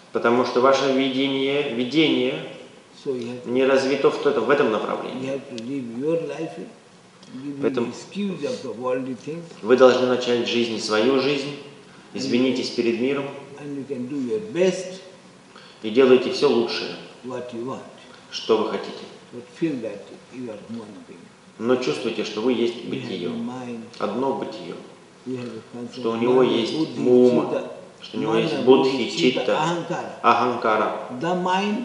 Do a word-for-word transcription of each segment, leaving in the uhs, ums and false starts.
Потому что ваше видение, видение so you have не развито в, в этом направлении. you have to live your life, give Поэтому excuse of the worldly things, вы должны начать жизнь, свою жизнь, извинитесь перед миром and you can do your best, и делайте все лучшее, what you want. что вы хотите. But feel that you are human being. Но чувствуйте, что вы есть You have бытие, a mind, одно бытие, you have a concept, что у него mana, есть buddhi, мума, chitta, что у него есть mana, будхи, buddhi, chitta, читта, ahankara. аханкара, The mind,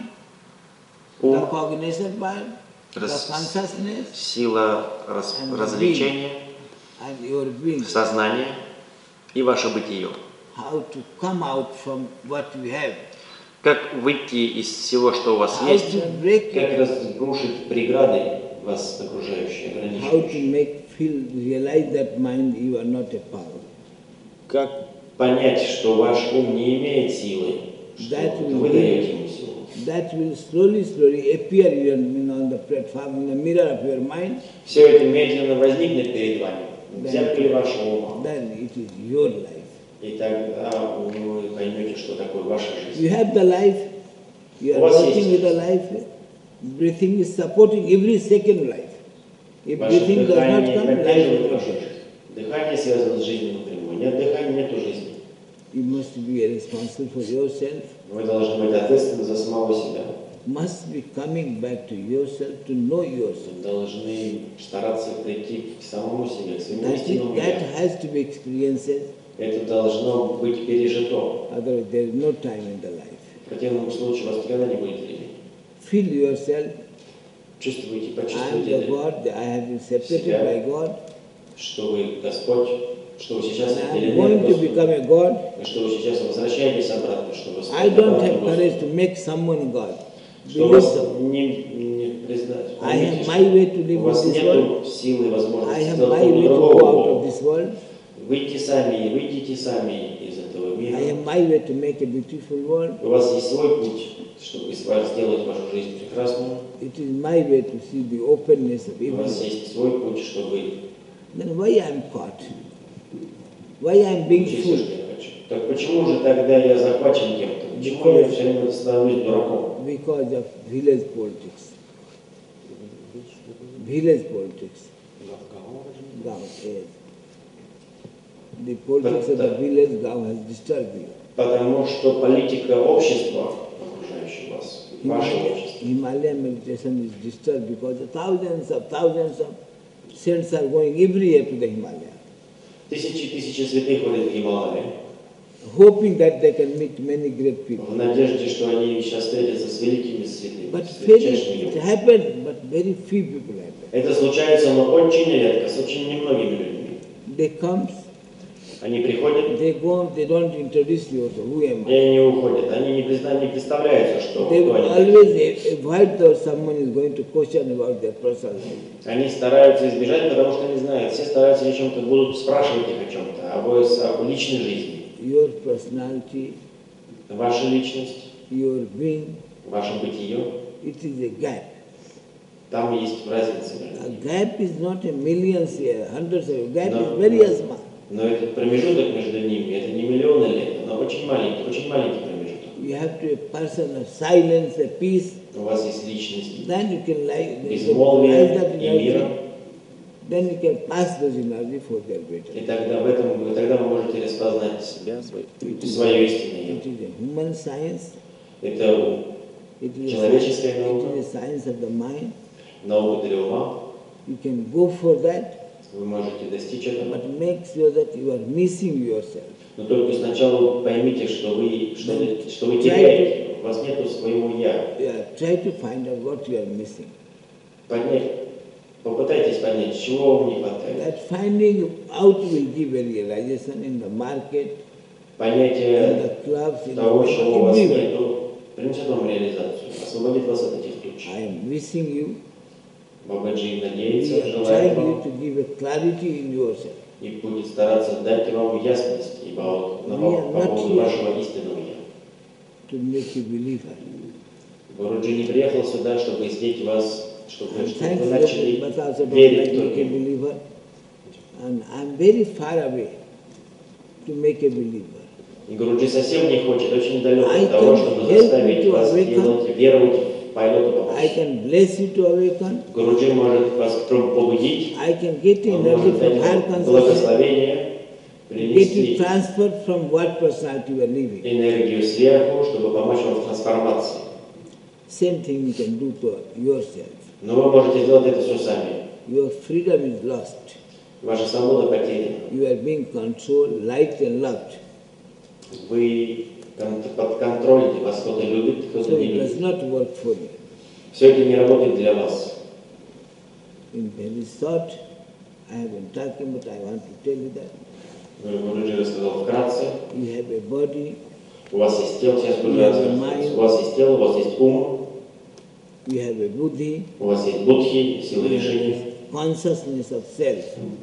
the ум, cognition mind, the рас- consciousness, сила раз- and the развлечения, and your being. сознание и ваше бытие. How to come out from what you have. Как выйти из всего, что у вас How есть, to break как it. разрушить преграды вас окружающие, How to ограничивающие. make feel realize that mind you are not a power. Как понять, что ваш ум не имеет силы, что That will вы be- даете ему силу. That will slowly, slowly appear you know, on the platform, in the mirror of your mind. Все это медленно возникнет перед вами, в зеркале вашего ума. Then it is your life. И тогда вы поймете, что такое ваша жизнь. You have the life. You are У вас working есть with the life. Breathing is supporting every second life. If Ваше breathing does not дыхание come, life поддерживает will not вашу come. жизнь. Дыхание связано с жизнью напрямую. Нет дыхания, нету жизни. You must be responsible for yourself. Вы должны быть ответственны за самого себя. Must be coming back to yourself to know yourself. Вы должны стараться прийти к самому себе, к своему That, истинному is, that я. has to be experiences. Это должно быть пережито. Otherwise, there is no time in the life. В противном случае у вас никогда не будет времени. Feel yourself. Чувствуйте, I am почувствуйте, the это, God. I have been separated Себя. by God. что вы Господь, что вы сейчас And I am отделены going от to become Господа, a God. и что вы сейчас возвращаетесь обратно, что вы I don't обратно have Господу. courage to make someone God. Что Believe вас so. не, не признать. I Поймите, have что my way to live у вас in this нет силы и I возможности have сделать my way to другого go out of Бога. this world. Выйти сами и выйдите сами из этого I мира. have my way to make a beautiful world. У вас есть свой путь, чтобы сделать вашу жизнь прекрасную. It is my way to see the openness of У вас everyone. есть свой путь, чтобы Then why I am caught? Why I am being учить все, fooled? что я хочу. Так почему же тогда я захвачен кем-то? Почему я все время становлюсь дураком? Because of village politics. Village politics. Gaon, yes. The politics of the village Gaon has disturbed you. Потому что политика общества, окружающего вас, ваше Himalaya- общество, Himalayan meditation is disturbed because thousands of thousands of saints are going every year to the Himalaya, тысячи тысячи святых ходят в Гималае, hoping that they can meet many great people. в надежде, что они сейчас встретятся с великими святыми, But с very, величайшими it людьми. happens, but very few people happen. Это случается, но очень редко, с очень немногими людьми. They come, Они приходят, they go, they don't introduce you also, who am и I? они уходят. Они не, призна- не представляются, что They кто они. always avoid that someone is going to question about their personal life. Они стараются избежать, потому что они знают, все стараются о чем-то, будут спрашивать их о чем-то, об, об личной жизни. Your personality, Ваша личность, your being, ваше бытие, it is a gap. там есть разница между A ними. gap is not a millions year, hundreds of years. Gap No. is very small. Но этот промежуток между ними, это не миллионы лет, но очень маленький, очень маленький промежуток. You have to be a person of silence, a peace. У вас есть личность Then you can like безмолвия that и мира, energy. Then you can pass those energy for their и better. тогда в этом, вы- тогда вы можете распознать себя, свое, свое истинное It я. is a human science. Это It is a Человеческая science, наука. it is a science of the mind. наука для ума, You can go for that, вы можете достичь этого. but make sure that you are missing yourself. Но только сначала поймите, что вы, что, вы- что вы Try теряете, у вас нет своего я. Yeah, try to find out what you are missing. Поднять, попытайтесь понять, чего вам не хватает. That finding out will give a realization in the market, in Понятие the clubs, in того, чего у вас everywhere. нету, принесет вам реализацию, освободит вас от этих туч. I am wishing you, Бабаджи we надеется, are желает trying you вам to give a clarity in yourself. и будет стараться дать вам ясность и по, на- We are по not поводу here. вашего истинного я. To make you believer. Гуруджи не приехал сюда, чтобы сделать вас, чтобы, I'm чтобы вы thankful, начали but also don't like верить to make только a ему. believer. And I'm very far away to make a believer. И Гуруджи совсем не хочет, очень далек I от того, can чтобы help заставить you to вас awaken. делать, веровать в полету I помочь. can bless you to awaken. Гуруджи может вас побудить, I can get он energy может from дать higher вам consciousness, благословение, get you принести transferred from what personality you are living. энергию сверху, чтобы помочь вам в трансформации. Same thing you can do to yourself. Но вы можете сделать это все сами. Your freedom is lost. Ваша свобода потеряна. You are being controlled, liked and loved. Вы кон- под контролем, вас кто-то любит, кто-то So не it does любит. not work for you. Все это не работает для вас. In very short, I have been talking, but I want to tell you that Гуруджи рассказал вкратце. you have a body, У вас есть тело, сейчас Гуруджи You have расскажет. a mind. У вас есть тело, у вас есть ум, you have a buddhi, у вас есть будхи, сила you have решения. a consciousness of self.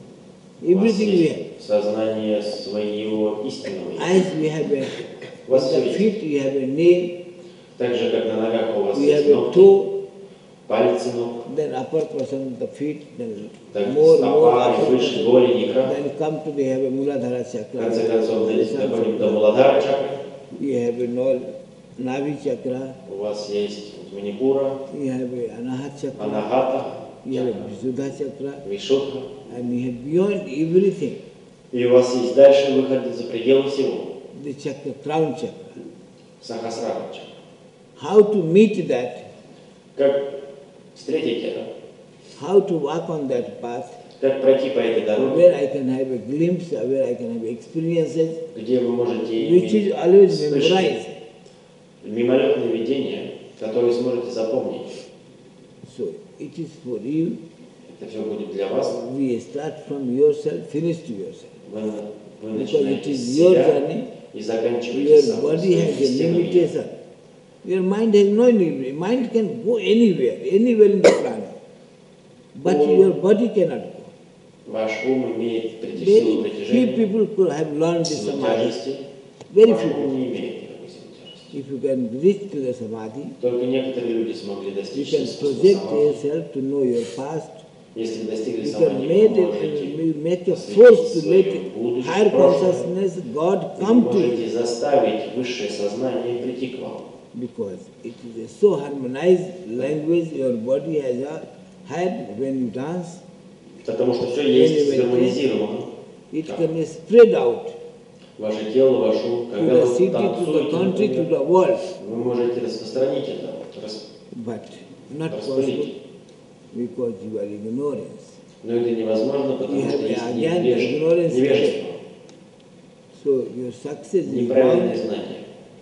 У вас Everything we have. есть сознание своего истинного. As we have a, У вас in все the есть. feet you have a nail, Так же, как на ногах у вас we есть have a ногти, toe, пальцы ног, then upper portion of the feet, then так more, more стопа, upper и выше portion. голень, икра. Then come to the have a Muladhara В chakra. конце концов, There is дойдете доходим до something. Муладхара чакры. You have a no- Navi chakra, У вас есть Манипура, you have a Anahat chakra, Анахата, you have a Visuddha chakra, Вишудха. and you have beyond everything, И у вас есть дальше выход за пределы всего. the chakra, crown chakra. Сахасрара чакра. How to meet that, Как встретить это? how to walk on that path, Как пройти по этой дороге, where I can have a glimpse, where I can have experiences, где вы можете which иметь is always вспышки, memorized. мимолетные видения, которые сможете запомнить. So it is for you. Это все будет для вас. We start from yourself, finish to yourself. Вы, вы Because it начинаете is с your себя journey. и заканчиваете Your сам body своим has a истинным «я». limitation. Your mind has no limit. Mind can go anywhere, anywhere in the planet. But Oh. your body cannot go. Ваш ум имеет прити- силу Very few притяжения, people could have learned this силу samadhi. тяжести. Very Ваш few ум people. не имеет никакой силы тяжести. If you can reach to the samadhi, Только некоторые люди смогли you достичь can искусства project самадхи. yourself to know your past. Если вы достигли You самадхи, can вы make, можете a, make a осветить force to свое let будущее, higher прошлое. consciousness, God Вы come to you. можете заставить высшее сознание прийти к вам. Because it is a so harmonized language your body has a, had when you dance. Потому что все есть Anyway, гармонизировано. It Так. can spread out Ваше тело, ваш ум, to когда the вы city, to the танцуете, country, to например, the world. вы можете распространить это, рас- But not possible распылить. because you are ignorance. Но это невозможно, потому You что have есть again невеж- ignorance. невежество, So your success is неправильное bound знание.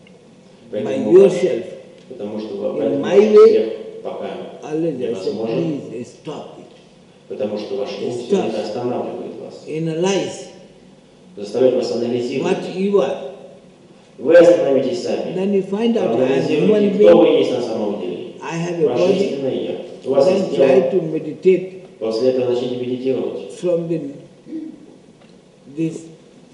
by Поэтому yourself. Потому что вы In поэтому my ваш way, успех пока Always I say, невозможен, please stop it. потому что ваш ум Stop. все время останавливает вас, Analyze заставляет вас анализировать. what you are. Вы остановитесь сами, Then you find out I am проанализируйте, human кто вы being. есть на самом деле. I have a Ваше body. истинное я. У вас Then есть try тело. to meditate После этого начните медитировать. from the this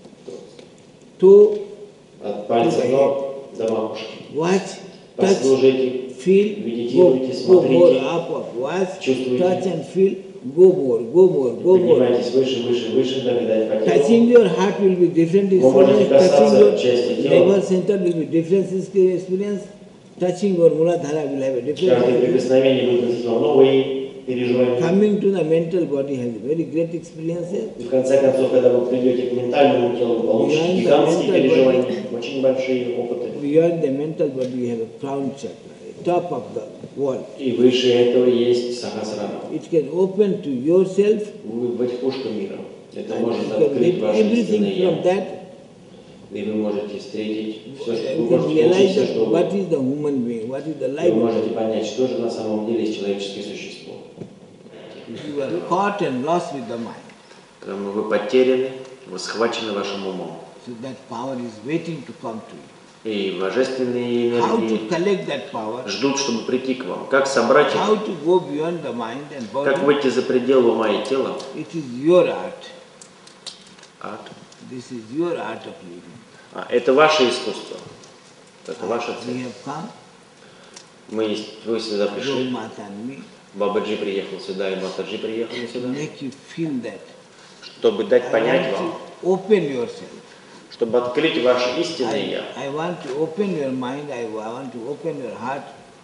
toe, От пальца ног до макушки. watch, touch, Послушайте, feel, go, медитируйте, go more смотрите, up, up, watch, чувствуйте. touch and feel, go more, go more, go more. поднимайтесь выше, выше, выше, догадать по Touching телу. your heart will be different Вы можете experience, touching касаться части your тела. nervous center will be different experience, touching your Muladhara will have a different Каждое experience. прикосновение будет носить вам новые переживания. Coming to the mental body has very great experiences. И в конце концов, когда вы придете к ментальному телу, вы получите Behind the гигантские mental переживания, body. очень большие опыты. Beyond the mental body you have a crown chakra, a top of the world. И выше этого есть сахасрара. It can open to yourself Вы верхушка мира. Это and может you can открыть get ваше everything истинное from я. that. И вы можете встретить все, что You вы can можете получить realize все, that что what вы. is the human being, what is the И life. вы можете понять, что же на самом деле есть человеческое существо. You are caught and lost with the mind. Потому вы потеряны, вы схвачены вашим умом. So that power is waiting to come to you. И божественные How to энергии collect that power, ждут, чтобы прийти к вам. Как собрать how их? to go beyond the mind and Как body, выйти за пределы ума и тела? it is your art. Art. This is your art of living. А, это ваше искусство. Это ваша We цель. have come, Мы, есть- вы сюда пришли. Guru Mata and me, Бабаджи приехал сюда, и Матаджи приехали to сюда, make you feel that. чтобы дать I понять want вам, to open yourself. чтобы открыть ваше истинное Я. I, I want to open your mind, I, I want to open your heart.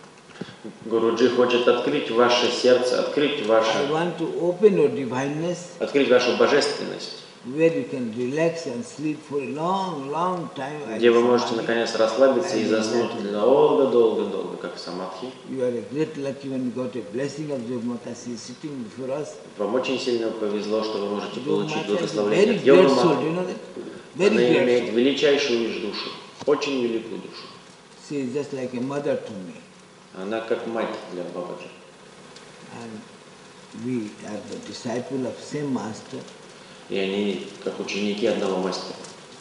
Гуруджи хочет открыть ваше сердце, открыть I ваше, want to open your divineness, открыть вашу божественность, where you can relax and sleep for a long, long time. as где a вы можете samadhi. наконец расслабиться и заснуть долго-долго-долго, как самадхи. You are a great lucky when you got a blessing of Jogmata. She is sitting before us. Вам очень сильно повезло, что вы можете получить Jogmata is a благословение very от great soul, Йогаматы. you know that? Она Very great имеет soul. величайшую душу, очень великую душу. She is just like a mother to me. Она как мать для Бабаджи. And we are the disciple of same master, И они как ученики одного мастера,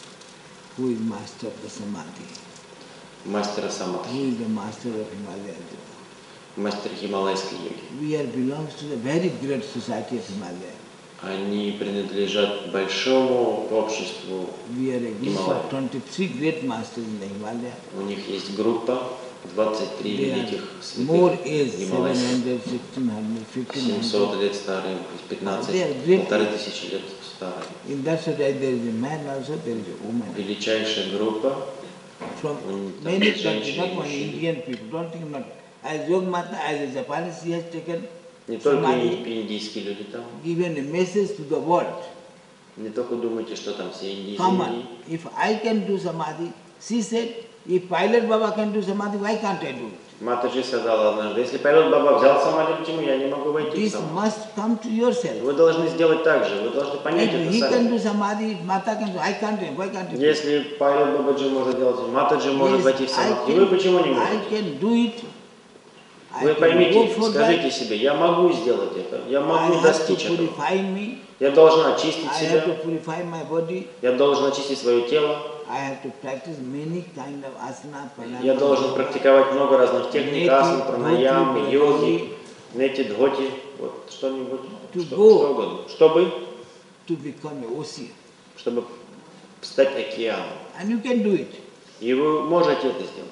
who is master of the Samadhi, мастера who самадхи, is the master of Himalaya. мастера хималайской йоги. We are belongs to the very great society of Himalaya. Они принадлежат большому обществу We are a group Himalaya. of twenty-three great masters in the Himalaya. У них есть группа двадцать три They великих are more святых age, seven гималайцев. hundred, sixteen hundred, fifteen семьсот hundred. лет старые, пятнадцать, They are great. полторы тысячи лет старые. In that society there is a man also, there is a woman. Величайшая группа. From Mm, many that countries, not женщины, only мужчины. Indian people, don't think not. As Yogmata, as a Japanese, he has taken Не только Samadhi, и- индийские люди там. given a message to the world. Не только думайте, что там все индийцы. Come Индии. on, if I can do Samadhi, she said, if Pilot Baba can do Samadhi, why can't I do it? Матаджи сказала однажды, если Пайлот Баба взял самадхи, почему я не могу войти в This самадхи? must come to yourself. Вы должны сделать так же, вы должны понять If это he can сами. do Samadhi, if Mata can do, I can't do it, why can't I do it? Если Пайлот Бабаджи может делать, Матаджи может Yes, войти в I самадхи, can- вы почему не I можете? can do it. I Вы can go поймите, for скажите that. себе, я могу сделать это, я I могу have to достичь этого. purify me. Я должен очистить I have to себя, purify my body. я должен очистить свое тело, I have to practice many kind of asana, pranayama. я должен практиковать много разных техник, Нети, асан, пранаямы, дхоти, йоги, нети, дхоти, вот что-нибудь, To что, go. что угодно, чтобы, To become an ocean. чтобы стать океаном. And you can do it. И вы можете это сделать.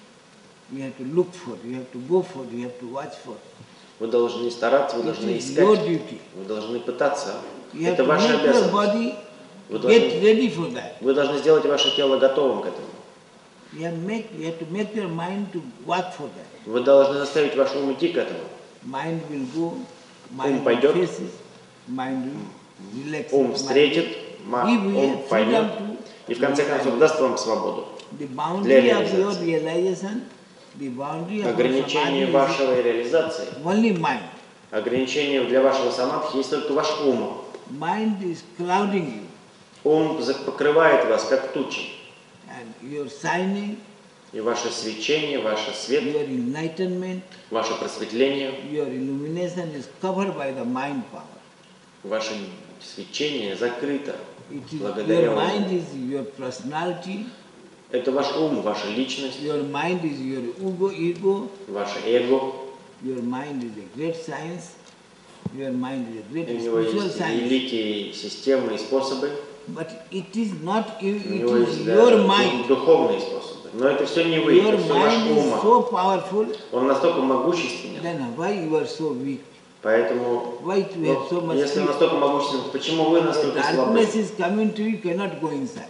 You have to look for it, you have to go for it, you have to watch for it. Вы должны стараться, вы It должны is your искать, duty. вы должны пытаться. You have Это to ваша make your обязанность. body Вы get должны, ready for that. вы должны сделать ваше тело готовым к этому. You have, make, you have to make your mind to work for that. Вы должны заставить ваш ум идти к этому. Mind will go, mind will пойдет. faces, mind will relax. Ум mind встретит, will- ма- Give you ум a поймет freedom to- и в конце концов даст вам свободу. The Для boundary of your реализации. realization, the boundary of your Ограничение samadhi вашей реализации, is only mind. ограничение для вашего самадхи есть только ваш ум. Mind is clouding you, Ум за- покрывает вас, как тучи. and your shining, И ваше свечение, ваш свет, your enlightenment, ваше просветление, your illumination is covered by the mind power. ваше свечение закрыто It is, благодаря your mind уму. is your personality, Это ваш ум, ваша личность, your mind is your ego, ego, ваше эго. your mind is a great science, your mind is a У great него spiritual есть science. великие системы и способы. But it is not you, У it него is есть your даже mind. духовные способы. Но это все не вы, Your это все ваш mind is ум. so powerful, Он настолько могущественен. then why you are so weak? Поэтому, Why you have so ну, much если он fear? настолько могущественен, почему вы The настолько слабы? darkness is coming to you, you cannot go inside.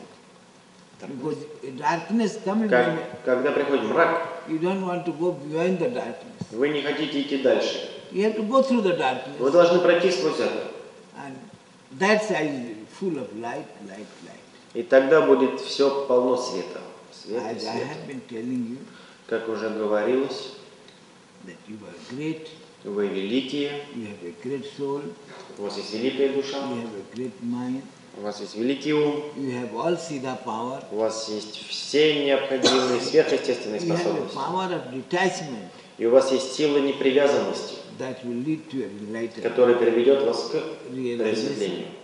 Because darkness coming, Как- when когда приходит мрак, you don't want to go beyond the darkness. вы не хотите идти дальше. You have to go through the Вы darkness. должны пройти сквозь это. And that side is full of light, light, light. И тогда будет все полно света. Свет и As I свет. have been telling you, Как уже говорилось, that you are great, вы великие, you have a great soul, у вас есть великая душа, you have a great mind, у вас есть великий ум, you have all Siddha power, у вас есть все необходимые сверхъестественные you have a способности. power of detachment И у вас есть сила непривязанности, that will lead to a enlightenment. которая приведет вас к Realization. просветлению.